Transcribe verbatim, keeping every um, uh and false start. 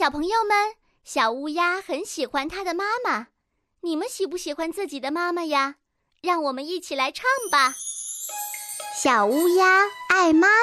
小朋友们，小乌鸦很喜欢它的妈妈，你们喜不喜欢自己的妈妈呀？让我们一起来唱吧。 小乌鸦爱妈